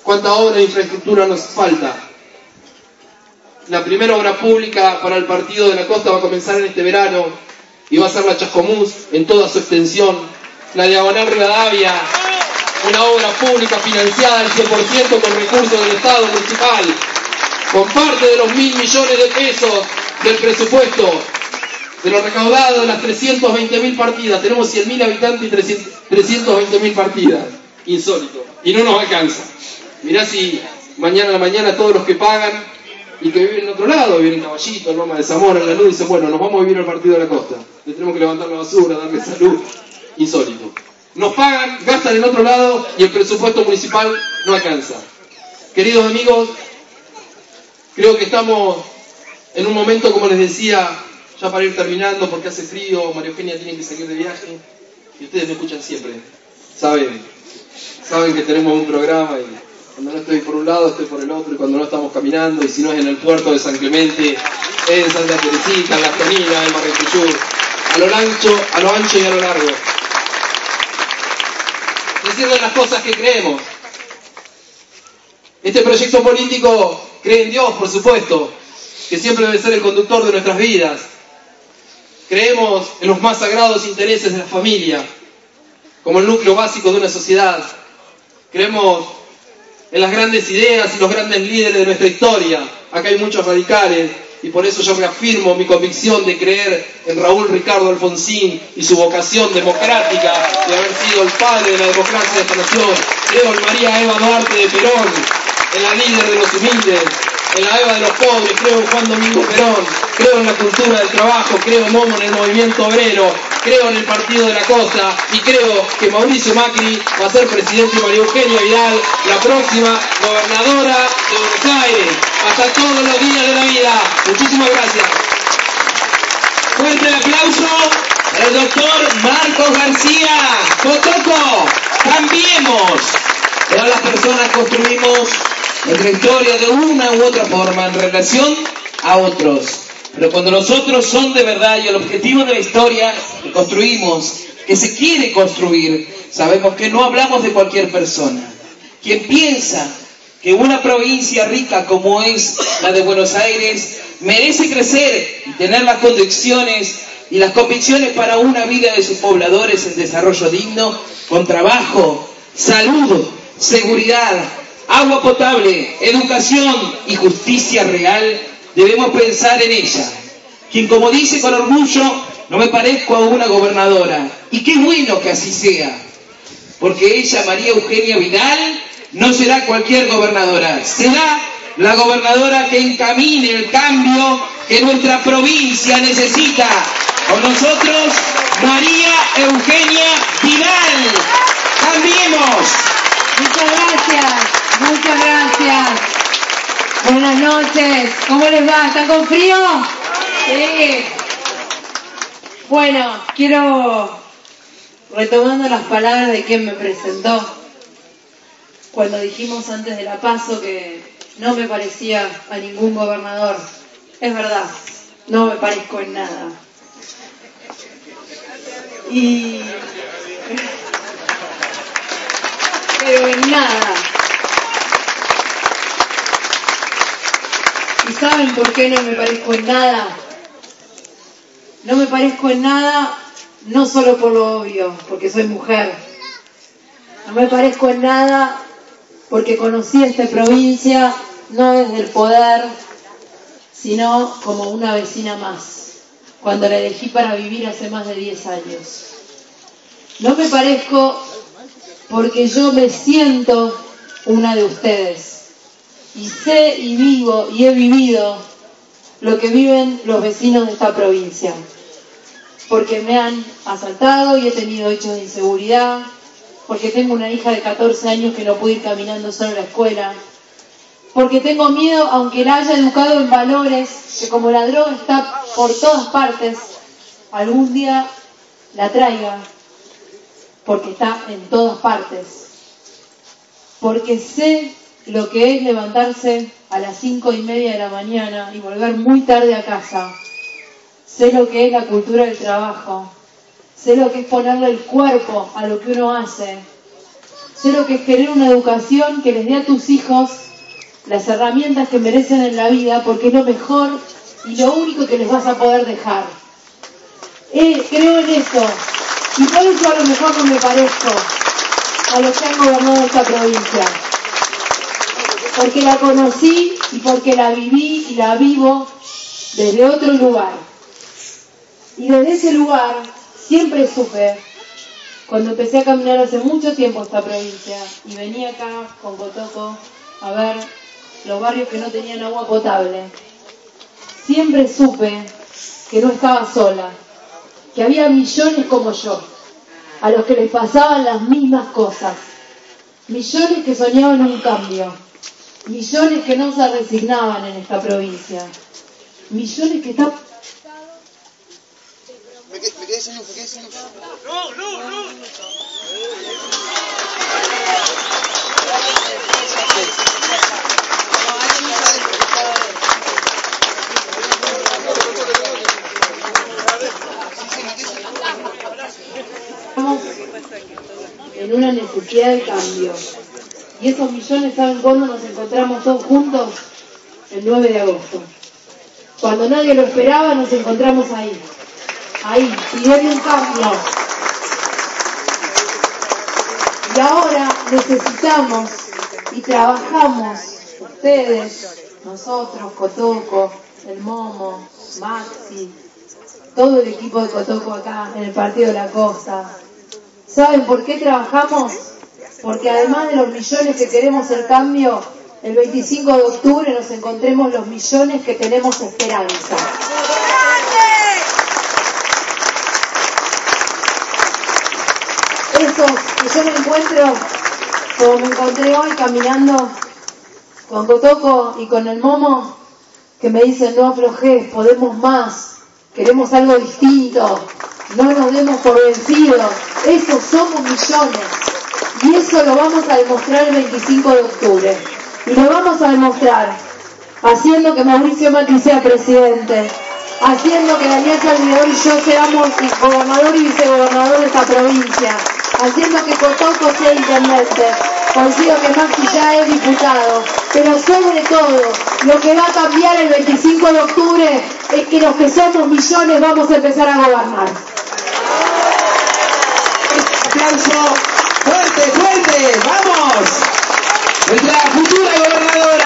¿Cuánta obra de infraestructura nos falta? La primera obra pública para el partido de la costa va a comenzar en este verano y va a ser la Chascomús en toda su extensión. La diagonal Rivadavia, una obra pública financiada al 100% con recursos del Estado municipal, con parte de los 1.000 millones de pesos del presupuesto, de lo recaudado de las 320.000 partidas. Tenemos 100.000 habitantes y 320.000 partidas. Insólito. Y no nos alcanza. Mirá si mañana a la mañana todos los que pagan y que viven en otro lado, viven en Caballito, en Loma de Zamora, en La Luz, dicen, bueno, nos vamos a vivir al partido de la costa. Le tenemos que levantar la basura, darle salud. Insólito. Nos pagan, gastan en otro lado y el presupuesto municipal no alcanza. Queridos amigos, creo que estamos en un momento, como les decía, ya para ir terminando, porque hace frío, María Eugenia tiene que salir de viaje, y ustedes me escuchan siempre, saben que tenemos un programa, y cuando no estoy por un lado, estoy por el otro, y cuando no estamos caminando, y si no es en el puerto de San Clemente, es en Santa Teresita, en La Canina, en Marrecuchur, a lo ancho y a lo largo. Decirle las cosas que creemos. Este proyecto político cree en Dios, por supuesto, que siempre debe ser el conductor de nuestras vidas. Creemos en los más sagrados intereses de la familia, como el núcleo básico de una sociedad. Creemos en las grandes ideas y los grandes líderes de nuestra historia. Acá hay muchos radicales, y por eso yo reafirmo mi convicción de creer en Raúl Ricardo Alfonsín y su vocación democrática de haber sido el padre de la democracia de esta nación. Creo en María Eva Duarte de Perón, en la líder de los humildes, en la Eva de los pobres, creo en Juan Domingo Perón, creo en la cultura del trabajo, creo Momo en el movimiento obrero, creo en el partido de la costa y creo que Mauricio Macri va a ser presidente y María Eugenia Vidal la próxima gobernadora de Buenos Aires. Hasta todos los días de la vida. Muchísimas gracias. Fuerte el aplauso al doctor Marcos García. Cotoco, cambiemos. Todas las personas construimos nuestra historia de una u otra forma en relación a otros. Pero cuando los otros son de verdad y el objetivo de la historia que construimos, que se quiere construir, sabemos que no hablamos de cualquier persona. Quien piensa que una provincia rica como es la de Buenos Aires merece crecer y tener las condiciones y las convicciones para una vida de sus pobladores en desarrollo digno, con trabajo, salud, seguridad, agua potable, educación y justicia real, debemos pensar en ella. Quien, como dice con orgullo, no me parezco a una gobernadora. Y qué bueno que así sea, porque ella, María Eugenia Vidal, no será cualquier gobernadora, será la gobernadora que encamine el cambio que nuestra provincia necesita. Con nosotros, María Eugenia Vidal. ¡Cambiemos! Muchas gracias. Buenas noches. ¿Cómo les va? ¿Están con frío? Sí. Bueno, quiero, retomando las palabras de quien me presentó, cuando dijimos antes de la PASO que no me parecía a ningún gobernador. Es verdad, no me parezco en nada. Pero en nada. ¿Y saben por qué no me parezco en nada? No me parezco en nada, no solo por lo obvio, porque soy mujer. No me parezco en nada porque conocí esta provincia no desde el poder, sino como una vecina más, cuando la elegí para vivir hace más de 10 años. No me parezco porque yo me siento una de ustedes y sé y vivo y he vivido lo que viven los vecinos de esta provincia, porque me han asaltado y he tenido hechos de inseguridad, porque tengo una hija de 14 años que no puede ir caminando sola a la escuela, porque tengo miedo, aunque la haya educado en valores, que como la droga está por todas partes, algún día la traiga, porque está en todas partes, porque sé lo que es levantarse a las 5:30 de la mañana y volver muy tarde a casa, sé lo que es la cultura del trabajo, sé lo que es ponerle el cuerpo a lo que uno hace, Sé lo que es querer una educación que les dé a tus hijos las herramientas que merecen en la vida, porque es lo mejor y lo único que les vas a poder dejar. Creo en eso, y por eso a lo mejor no me parezco a los que han gobernado esta provincia, porque la conocí y porque la viví y la vivo desde otro lugar. Y desde ese lugar siempre supe, cuando empecé a caminar hace mucho tiempo esta provincia y venía acá con Cotoco a ver los barrios que no tenían agua potable, siempre supe que no estaba sola, que había millones como yo, a los que les pasaban las mismas cosas, millones que soñaban un cambio, millones que no se resignaban en esta provincia, millones que están... Me quedé sin luz. No. Estamos en una necesidad de cambio. Y esos millones, ¿saben cuándo nos encontramos todos juntos? El 9 de agosto. Cuando nadie lo esperaba, nos encontramos ahí, pidiendo un cambio. Y ahora necesitamos y trabajamos, ustedes, nosotros, Cotoco, el Momo, Maxi, todo el equipo de Cotoco acá en el Partido de la Costa. ¿Saben por qué trabajamos? Porque además de los millones que queremos el cambio, el 25 de octubre nos encontremos los millones que tenemos esperanza. Esos que yo me encuentro, como me encontré hoy caminando con Cotoco y con el Momo, que me dicen: no aflojes, podemos más, queremos algo distinto, no nos demos por vencidos. Esos somos millones. Y eso lo vamos a demostrar el 25 de octubre. Y lo vamos a demostrar haciendo que Mauricio Macri sea presidente, haciendo que Daniel Salvidor y yo seamos gobernador y vicegobernador de esta provincia, haciendo que Cotoco sea intendente. Consigo que Maxi ya es diputado, pero sobre todo, lo que va a cambiar el 25 de octubre es que los que somos millones vamos a empezar a gobernar. Aplauso fuerte, vamos. Nuestra futura gobernadora.